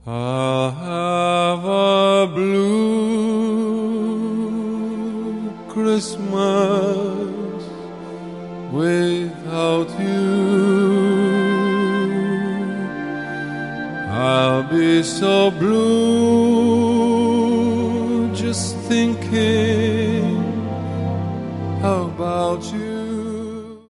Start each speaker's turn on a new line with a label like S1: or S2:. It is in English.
S1: I'll have a blue Christmas without you. I'll be so blue just thinking about you.